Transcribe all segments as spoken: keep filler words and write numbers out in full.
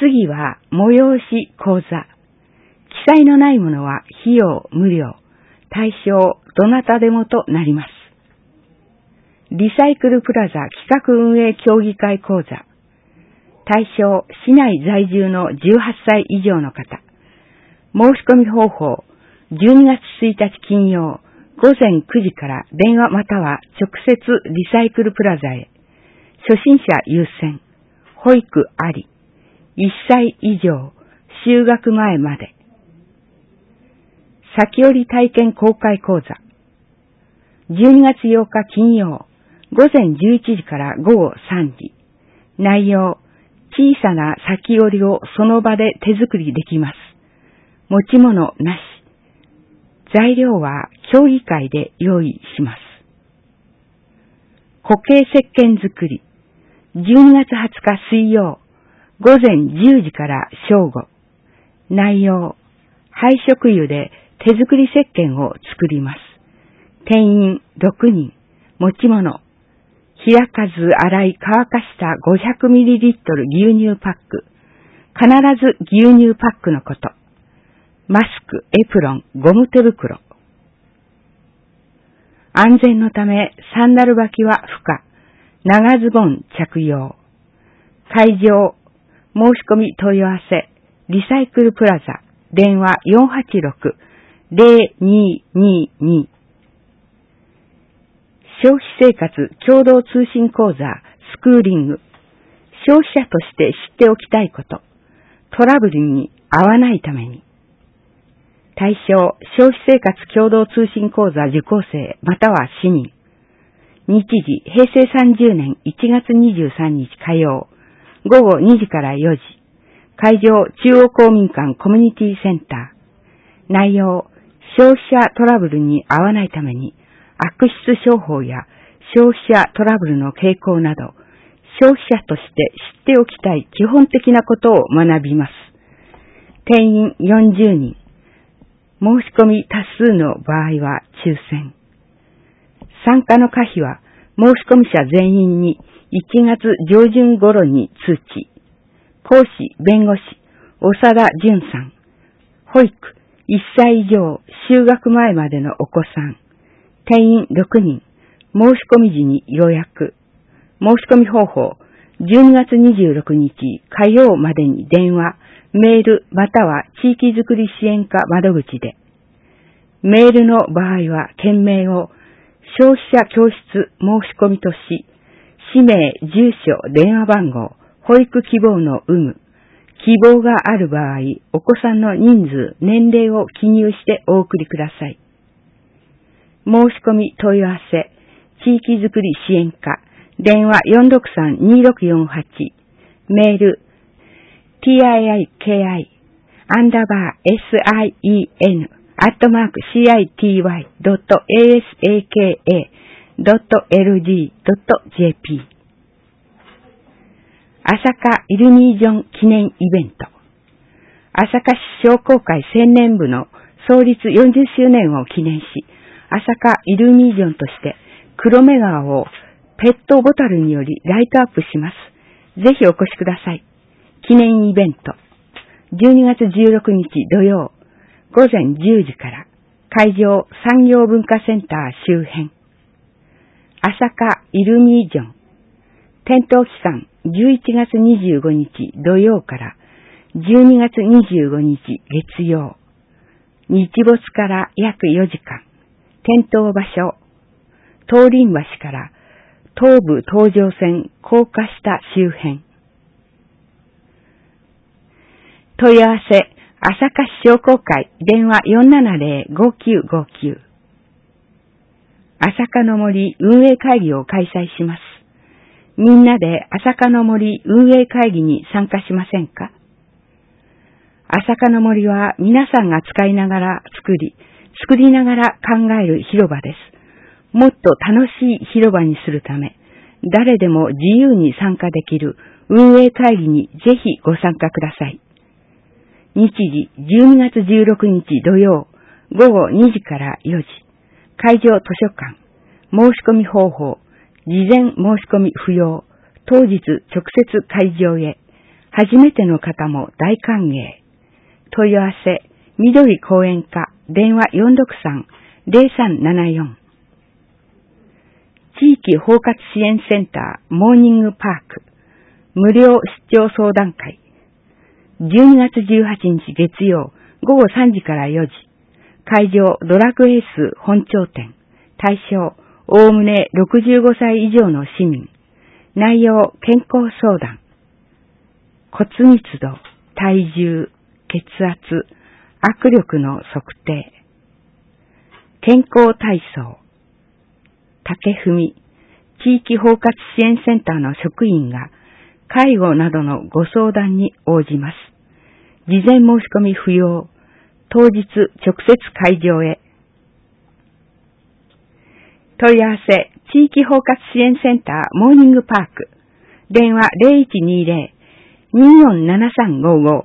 次は催し講座。記載のないものは費用無料、対象どなたでもとなります。リサイクルプラザ企画運営協議会講座。対象市内在住のじゅうはっさい以上の方。申し込み方法、じゅうにがつついたち金曜、午前くじから電話または直接リサイクルプラザへ。初心者優先、保育あり、いっさい以上、就学前まで。先折り体験公開講座。じゅうにがつようか金曜、午前じゅういちじから午後さんじ。内容、小さな先折りをその場で手作りできます。持ち物なし。材料は協議会で用意します。固形石鹸作り。じゅうにがつはつか水曜、午前じゅうじから正午。内容、廃食油で手作り石鹸を作ります。店員ろくにん、持ち物、開かず洗い乾かした ごひゃくミリリットル 牛乳パック。必ず牛乳パックのこと。マスク、エプロン、ゴム手袋。安全のためサンダル履きは不可。長ズボン着用。会場、申し込み問い合わせ、リサイクルプラザ、電話 よんはちろく ゼロにーにーにー。消費生活共同通信講座スクーリング。消費者として知っておきたいこと。トラブルに遭わないために。対象、消費生活共同通信講座受講生または市民。日時、へいせいさんじゅうねんいちがつにじゅうさんにち火曜、午後にじからよじ。会場、中央公民館コミュニティセンター。内容、消費者トラブルに遭わないために、悪質商法や消費者トラブルの傾向など、消費者として知っておきたい基本的なことを学びます。定員よんじゅうにん。申し込み多数の場合は抽選。参加の可否は申し込み者全員にいちがつ上旬頃に通知。講師、弁護士、長田淳さん。保育、いっさい以上、就学前までのお子さん。定員ろくにん。申し込み時に予約。申し込み方法、じゅうにがつにじゅうろくにち火曜までに電話、メールまたは地域づくり支援課窓口で。メールの場合は件名を消費者教室申し込みとし、氏名、住所、電話番号、保育希望の有無、希望がある場合、お子さんの人数、年齢を記入してお送りください。申し込み問い合わせ、地域づくり支援課、電話 よんろくさん にーろくよんはち、メール、ティーアイアイケーアイ、アンダーバー、エスアイイーエヌ、アットマーク、シーアイティーワイドットエーエスエーケーエードットエルジードットジェーピー。朝霞イルミージョン記念イベント。朝霞市商工会青年部の創立よんじゅっしゅうねんを記念し、朝霞イルミージョンとして黒目川をペットボタルによりライトアップします。ぜひお越しください。記念イベント。じゅうにがつじゅうろくにち土曜、午前じゅうじから、会場産業文化センター周辺。朝霞イルミージョン。点灯期間じゅういちがつにじゅうごにち土曜からじゅうにがつにじゅうごにち月曜。日没から約よじかん。点灯場所。東林橋から東武東上線高架下周辺。問い合わせ、朝霞市商工会電話 よんななゼロ ごきゅうごきゅう。朝霞の森運営会議を開催します。みんなで朝霞の森運営会議に参加しませんか？朝霞の森は皆さんが使いながら作り、作りながら考える広場です。もっと楽しい広場にするため、誰でも自由に参加できる運営会議にぜひご参加ください。日時じゅうにがつじゅうろくにち土曜午後にじからよじ。会場図書館。申し込み方法。事前申し込み不要。当日直接会場へ。 初めての方も大歓迎。問い合わせ、緑講演課、電話 よんろくさん ゼロさんななよん。地域包括支援センター、モーニングパーク、無料出張相談会。じゅうにがつじゅうはちにち月曜、ごごさんじからよじ。会場、ドラッグエース本町店。対象、おおむねろくじゅうごさい以上の市民。内容、健康相談。骨密度、体重、血圧、握力の測定。健康体操。竹文、地域包括支援センターの職員が介護などのご相談に応じます。事前申し込み不要。当日直接会場へ。問い合わせ、地域包括支援センターモーニングパーク。電話 ゼロいちにゼロ にーよんななさんごご。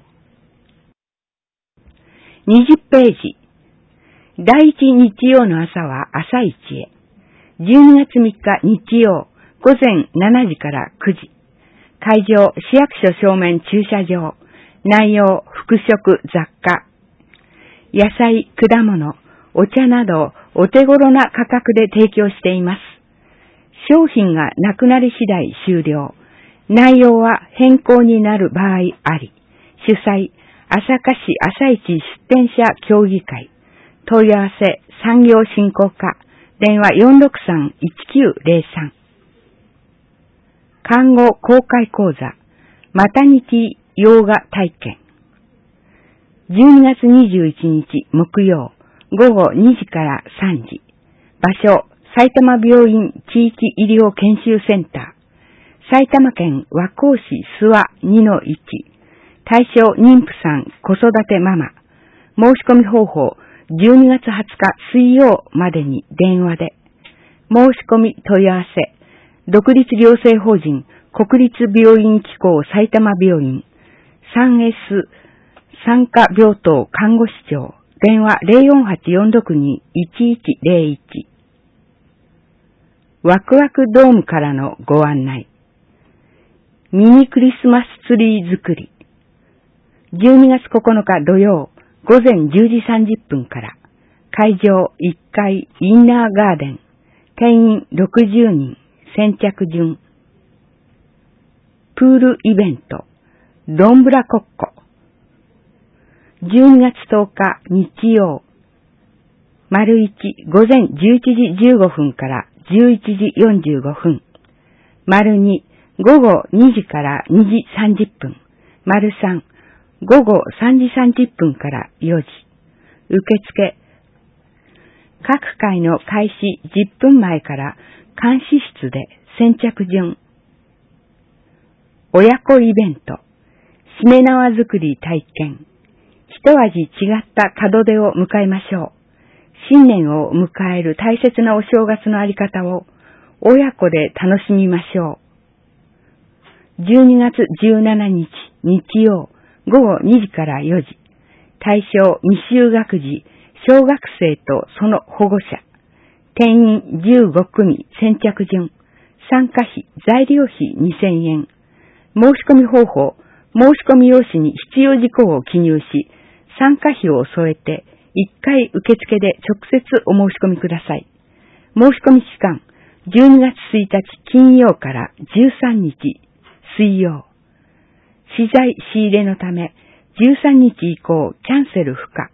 にじゅっページ。第一日曜の朝は朝市へ。じゅうにがつみっか日曜、午前しちじからくじ。会場、市役所正面駐車場。内容、服飾、雑貨。野菜、果物、お茶などお手頃な価格で提供しています。商品がなくなり次第終了。内容は変更になる場合あり。主催、朝霞市朝市出店者協議会。問い合わせ、産業振興課。電話 よんろくさん いちきゅうゼロさん。看護公開講座、マタニティヨガ体験。じゅうにがつにじゅういちにち木曜、ごごにじからさんじ。場所、埼玉病院地域医療研修センター。埼玉県和光市諏訪 にのいち。対象妊婦さん、子育てママ。申し込み方法、じゅうにがつはつか水曜までに電話で。申し込み問い合わせ。独立行政法人国立病院機構埼玉病院 スリーエス 産科病棟看護師長。電話 ゼロよんはちよんろくに いちいちゼロいち。ワクワクドームからのご案内。ミニクリスマスツリー作り。じゅうにがつここのか土曜、午前じゅうじさんじゅっぷんから。会場いっかいインナーガーデン。定員ろくじゅうにん。先着順。プールイベント。どんぶらこっこ。じゅうにがつとおか日曜。丸いち午前じゅういちじじゅうごふんからじゅういちじよんじゅうごふん。丸に午後にじからにじさんじゅっぷん。丸さん午後さんじさんじゅっぷんからよじ。受付。各回の開始じゅっぷんまえから監視室で先着順。親子イベント。しめ縄作り体験。一味違った門出を迎えましょう。新年を迎える大切なお正月のあり方を親子で楽しみましょう。じゅうにがつじゅうしちにち日曜ごごにじからよじ。対象未就学児、小学生とその保護者。定員じゅうごくみ先着順。参加費、材料費にせんえん。申し込み方法、申し込み用紙に必要事項を記入し、参加費を添えて、いっかい受付で直接お申し込みください。申し込み期間、じゅうにがつついたち金曜からじゅうさんにち水曜。資材仕入れのため、じゅうさんにち以降キャンセル不可。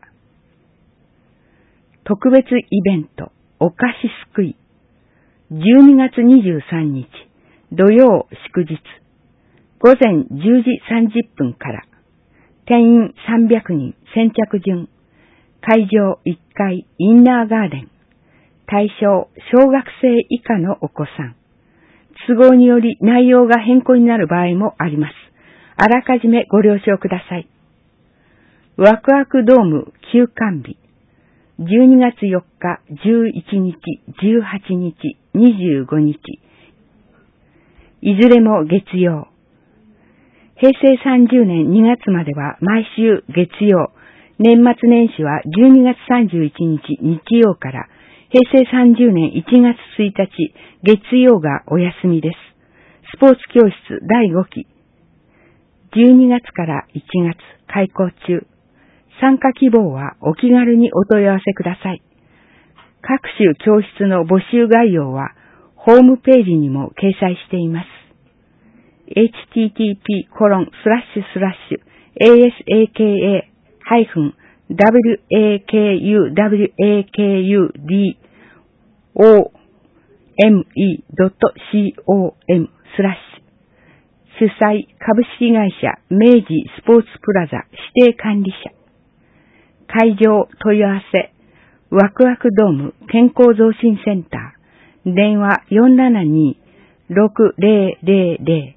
特別イベント、お菓子すくい。じゅうにがつにじゅうさんにち土曜祝日。午前じゅうじさんじゅっぷんから。定員さんびゃくにん先着順。会場いっかいインナーガーデン。対象小学生以下のお子さん。都合により内容が変更になる場合もあります。あらかじめご了承ください。ワクワクドーム休館日。じゅうにがつよっか、じゅういちにち、じゅうはちにち、にじゅうごにち。いずれも月曜。へいせいさんじゅうねんにがつまでは毎週月曜。年末年始はじゅうにがつさんじゅういちにち日曜から、へいせいさんじゅうねんいちがつついたち月曜がお休みです。スポーツ教室だいごき。 じゅうにがつからいちがつ開講中。参加希望はお気軽にお問い合わせください。各種教室の募集概要はホームページにも掲載しています。エイチティーティーピーコロンスラッシュスラッシュエーエスエーケーエーハイフンダブリューエーケーユーダブリューエーケーユーディーオーエムイードットコムスラッシュ主催株式会社明治スポーツプラザ指定管理者会場問い合わせワクワクドーム健康増進センター電話 よんななにーろくゼロゼロゼロ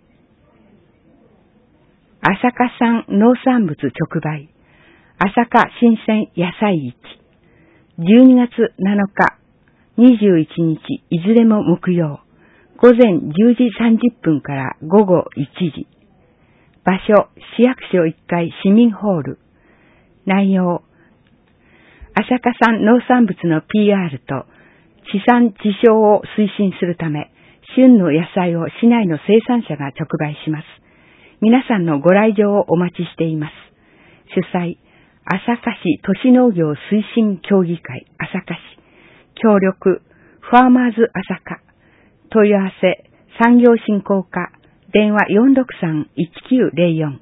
朝霞産農産物直売朝霞新鮮野菜市じゅうにがつなのかにじゅういちにちいずれも木曜午前じゅうじさんじゅっぷんから午後いちじ場所市役所いっかい市民ホール内容朝霞産農産物の ピーアール と地産地消を推進するため旬の野菜を市内の生産者が直売します。皆さんのご来場をお待ちしています。主催朝霞市都市農業推進協議会朝霞市協力ファーマーズ朝霞問い合わせ産業振興課電話 よんろくさんいちきゅうゼロよん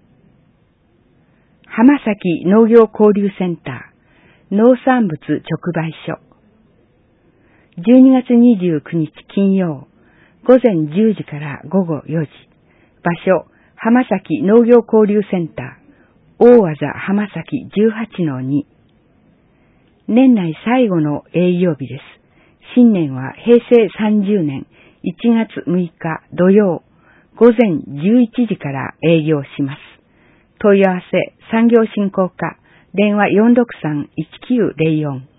浜崎農業交流センター農産物直売所じゅうにがつにじゅうくにち金曜午前じゅうじから午後よじ場所浜崎農業交流センター大和座浜崎 じゅうはちのに 年内最後の営業日です。新年はへいせいさんじゅうねんいちがつむいか土曜午前じゅういちじから営業します。問い合わせ産業振興課電話 よんろくさんいちきゅうゼロよん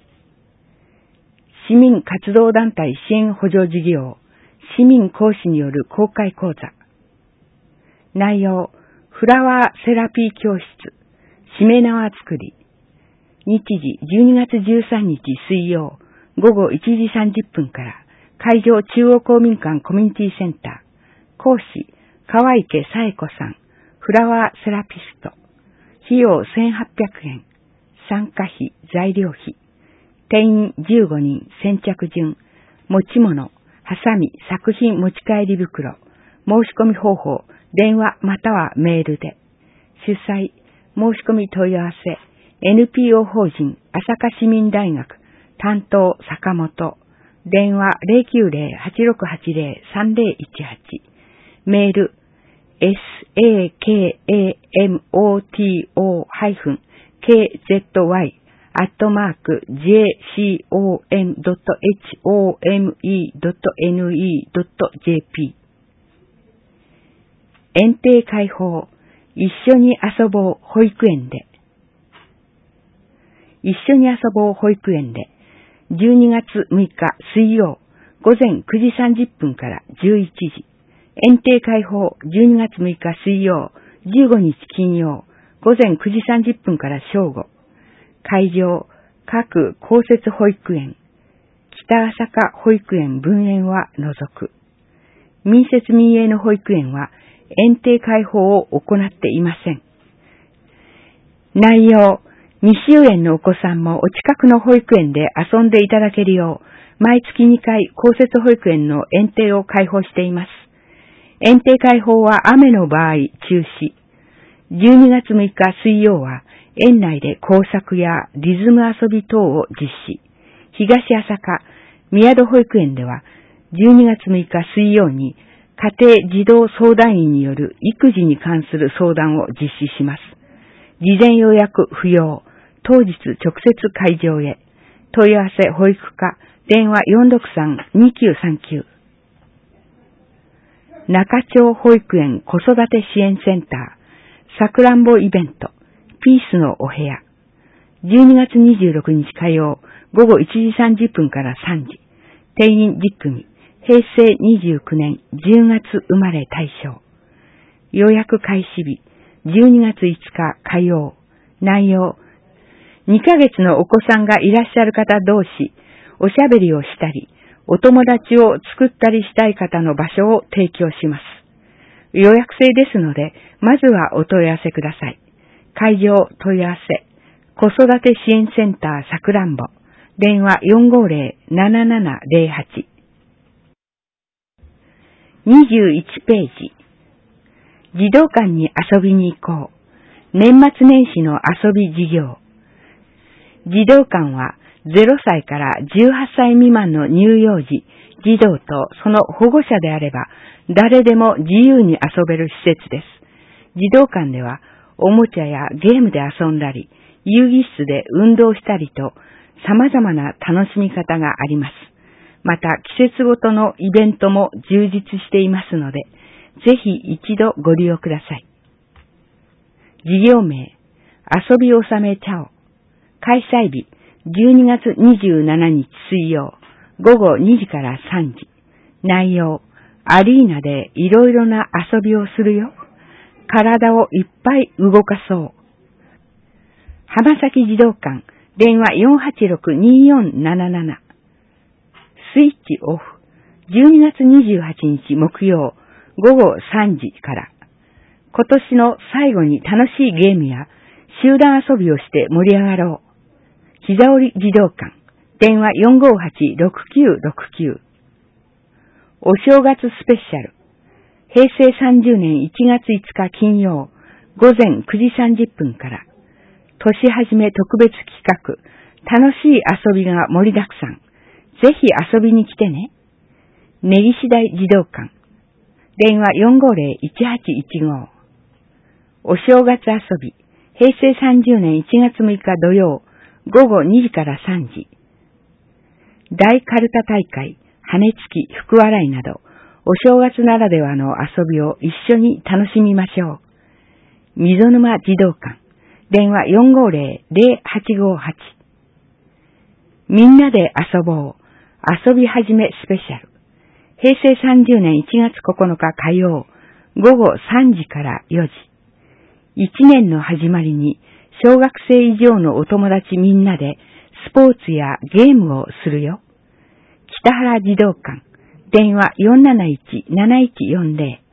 市民活動団体支援補助事業市民講師による公開講座内容フラワーセラピー教室しめ縄作り日時じゅうにがつじゅうさんにち水曜午後いちじさんじゅっぷんから会場中央公民館コミュニティセンター講師川池紗恵子さんフラワーセラピスト費用せんはっぴゃくえん参加費材料費定員じゅうごにん先着順持ち物ハサミ作品持ち帰り袋申し込み方法電話またはメールで主催申し込み問い合わせ エヌピーオー 法人朝霞市民大学担当坂本電話 ゼロきゅうゼロ はちろくはちゼロ さんゼロいちはちメール エスエーケーエーエムオーティーオー ケーゼットワイ アットマーク ジェーシーオーエムドットエイチオーエムイードットエヌイードットジェーピー 園庭開放一緒に遊ぼう保育園で一緒に遊ぼう保育園でじゅうにがつむいか水曜午前くじさんじゅっぷんからじゅういちじ園庭開放じゅうにがつむいか水曜じゅうごにち金曜午前くじさんじゅっぷんから正午会場各公設保育園北朝霞保育園分園は除く民設民営の保育園は園庭開放を行っていません。内容未就園のお子さんもお近くの保育園で遊んでいただけるよう毎月にかい公設保育園の園庭を開放しています。園庭開放は雨の場合中止。じゅうにがつむいか水曜は園内で工作やリズム遊び等を実施。東朝霞宮戸保育園ではじゅうにがつむいか水曜に家庭児童相談員による育児に関する相談を実施します。事前予約不要。当日直接会場へ。問い合わせ保育課電話 よんろくさんにきゅうさんきゅう 中町保育園子育て支援センターさくらんぼイベントピースのお部屋じゅうにがつにじゅうろくにち火曜午後いちじさんじゅっぷんからさんじ定員じゅっくみへいせいにじゅうきゅうねんじゅうがつ生まれ対象予約開始日じゅうにがついつか火曜内容にかげつのお子さんがいらっしゃる方同士おしゃべりをしたりお友達を作ったりしたい方の場所を提供します。 予約制ですので、まずはお問い合わせください。会場問い合わせ、子育て支援センターさくらんぼ、電話 よんごーぜろ ななななぜろはち。にじゅういちページ。児童館に遊びに行こう。年末年始の遊び事業。児童館はゼロさいからじゅうはっさい未満の乳幼児、児童とその保護者であれば誰でも自由に遊べる施設です。児童館ではおもちゃやゲームで遊んだり、遊戯室で運動したりと様々な楽しみ方があります。また季節ごとのイベントも充実していますので、ぜひ一度ご利用ください。事業名、遊び納めチャオ。開催日、じゅうにがつにじゅうしちにち水曜、ごごにじからさんじ。内容、アリーナでいろいろな遊びをするよ。体をいっぱい動かそう。浜崎児童館、電話 よんはちろく にーよんなななな。スイッチオフ、じゅうにがつにじゅうはちにち木曜、ごごさんじから。今年の最後に楽しいゲームや集団遊びをして盛り上がろう。膝折児童館、電話 よんごーはち ろくきゅうろくきゅう。お正月スペシャル、へいせいさんじゅうねんいちがついつか金曜、ごぜんくじさんじゅっぷんから。年始め特別企画、楽しい遊びが盛りだくさん。ぜひ遊びに来てね。根岸台児童館、電話 よんごーぜろ いちはちいちご。お正月遊び、へいせいさんじゅうねんいちがつむいか土曜、ごごにじからさんじ。大カルタ大会、羽根つき、福笑いなど、お正月ならではの遊びを一緒に楽しみましょう。溝沼児童館、電話 よんごーぜろ ぜろはちごはち。みんなで遊ぼう、遊び始めスペシャル。へいせいさんじゅうねんいちがつここのか火曜、ごごさんじからよじ。一年の始まりに、小学生以上のお友達みんなでスポーツやゲームをするよ。北原児童館、電話 よんなないち なないちよんぜろ。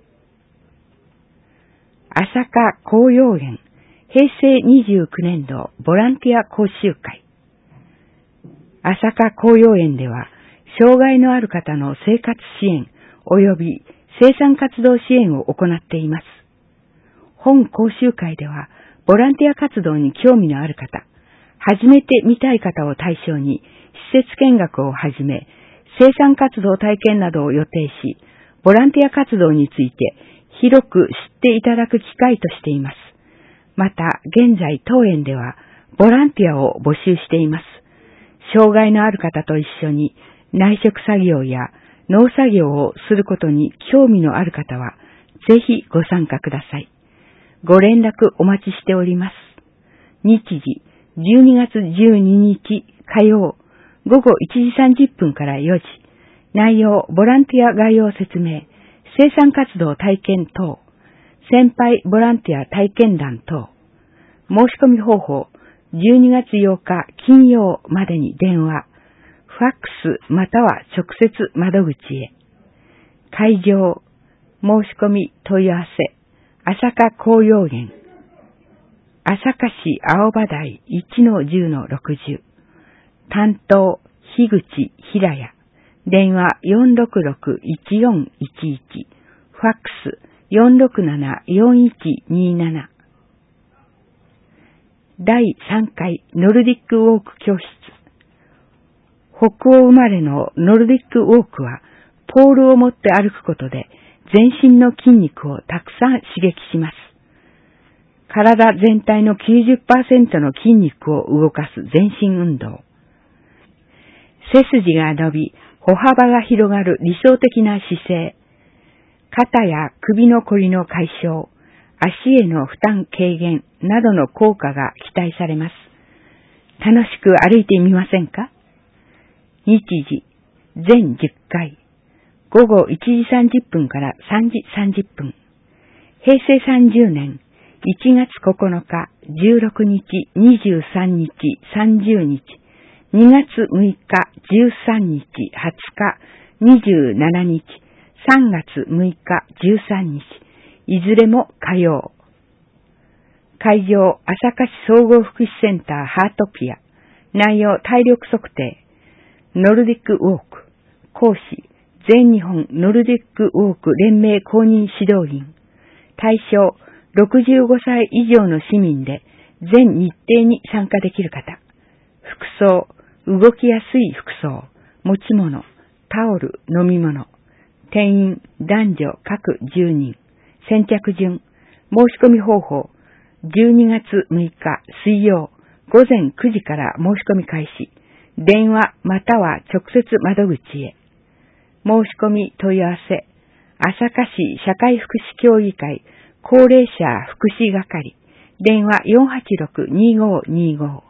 朝霞紅葉園、へいせいにじゅうきゅうねんどボランティア講習会。朝霞紅葉園では、障害のある方の生活支援及び生産活動支援を行っています。本講習会では、ボランティア活動に興味のある方、始めてみたい方を対象に、施設見学をはじめ、生産活動体験などを予定し、ボランティア活動について広く知っていただく機会としています。また、現在当園では、ボランティアを募集しています。障害のある方と一緒に内職作業や農作業をすることに興味のある方は、ぜひご参加ください。ご連絡お待ちしております。日時、じゅうにがつじゅうににち火曜、ごごいちじさんじゅっぷんからよじ。内容、ボランティア概要説明、生産活動体験等、先輩ボランティア体験談等。申し込み方法、じゅうにがつようか金曜までに電話、ファックスまたは直接窓口へ。会場、申し込み問い合わせ、朝霞紅葉園、朝霞市青葉台 いちのじゅうのろくじゅう。担当、樋口平谷。電話 よんろくろく いちよんいちいち。ファックス よんろくなな よんいちになな。だいさんかいノルディックウォーク教室。北欧生まれのノルディックウォークは、ポールを持って歩くことで全身の筋肉をたくさん刺激します。体全体の きゅうじゅっパーセント の筋肉を動かす全身運動。背筋が伸び、歩幅が広がる理想的な姿勢。肩や首のこりの解消、足への負担軽減などの効果が期待されます。楽しく歩いてみませんか？日時、全じゅっかい。ごごいちじさんじゅっぷんからさんじさんじゅっぷん。へいせいさんじゅうねんいちがつここのか、じゅうろくにち、にじゅうさんにち、さんじゅうにち、にがつむいか、じゅうさんにち、はつか、にじゅうしちにち、 さんがつむいかじゅうさんにち、いずれも火曜。会場、朝霞市総合福祉センターハートピア。内容、体力測定。ノルディックウォーク。講師、全日本ノルディックウォーク連盟公認指導員。対象、ろくじゅうごさい以上の市民で全日程に参加できる方。服装、動きやすい服装、持ち物、タオル、飲み物。定員、男女各じゅうにん。先着順、申し込み方法、じゅうにがつむいか水曜ごぜんくじから申し込み開始。電話または直接窓口へ。申し込み問い合わせ、朝霞市社会福祉協議会高齢者福祉係。電話 よんはちろく にごにご。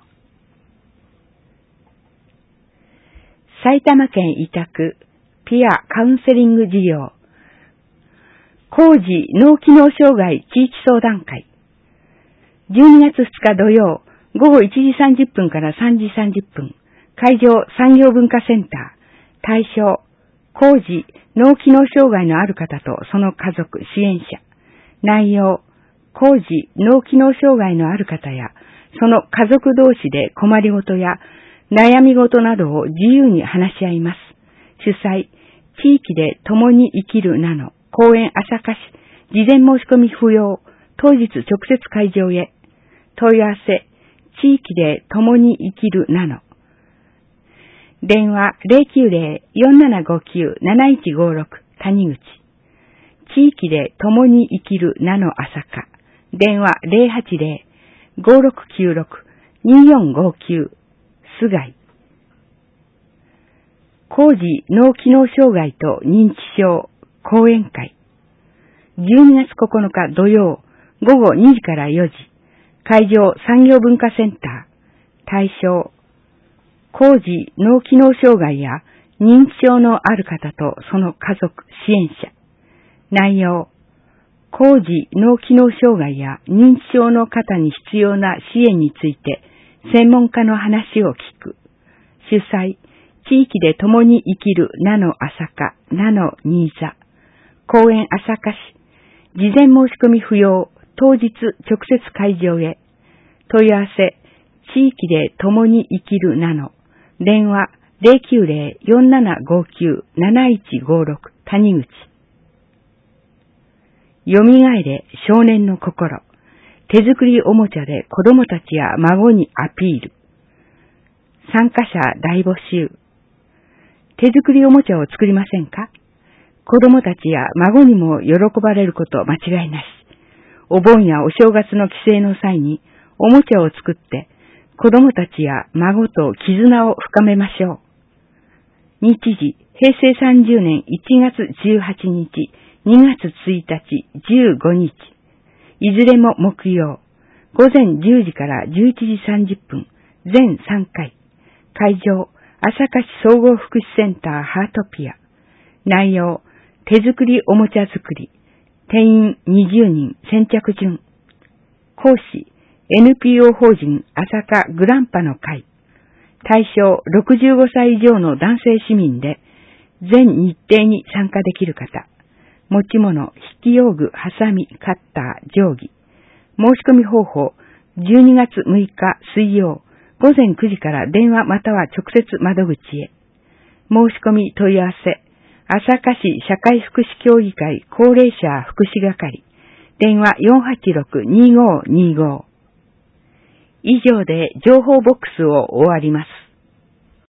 埼玉県委託ピアカウンセリング事業。高次脳機能障害地域相談会。じゅうにがつふつか土曜、ごごいちじさんじゅっぷんからさんじさんじゅっぷん。会場産業文化センター。対象、高次脳機能障害のある方とその家族、支援者。内容、高次脳機能障害のある方や、その家族同士で困りごとや悩み事などを自由に話し合います。主催、地域で共に生きる名の公園朝霞市。事前申し込み不要。当日直接会場へ。問い合わせ、地域で共に生きる名の。電話 ゼロきゅうゼロ よんななごきゅう なないちごろく 谷口。地域で共に生きる名の朝霞。電話 ゼロはちゼロ ごろくきゅうろく によんごきゅう 菅井。高次脳機能障害と認知症講演会。じゅうにがつここのか土曜ごごにじからよじ。会場産業文化センター。対象、高次脳機能障害や認知症のある方とその家族、支援者。内容、高次脳機能障害や認知症の方に必要な支援について専門家の話を聞く。主催、地域で共に生きる名の朝霞、名の新座。公園朝霞市。事前申し込み不要。当日直接会場へ。問い合わせ、地域で共に生きる名の。電話 ゼロきゅうゼロ よんななごきゅう なないちごろく 谷口。よみがえれ少年の心。手作りおもちゃで子供たちや孫にアピール。参加者大募集。手作りおもちゃを作りませんか？子供たちや孫にも喜ばれること間違いなし。お盆やお正月の帰省の際におもちゃを作って子供たちや孫と絆を深めましょう。日時、へいせいさんじゅうねんいちがつじゅうはちにち、にがつついたち、じゅうごにち。いずれも木曜。ごぜんじゅうじからじゅういちじさんじゅっぷん。全さんかい。会場、朝霞市総合福祉センターハートピア。内容、手作りおもちゃ作り。定員にじゅうにん、先着順。講師、エヌピーオー 法人朝霞グランパの会。対象ろくじゅうごさい以上の男性市民で、全日程に参加できる方。持ち物、筆記用具、ハサミ、カッター、定規。申し込み方法、じゅうにがつむいか水曜、ごぜんくじから電話または直接窓口へ。申し込み問い合わせ、朝霞市社会福祉協議会高齢者福祉係。電話 よんはちろく にごにご。以上で情報ボックスを終わります。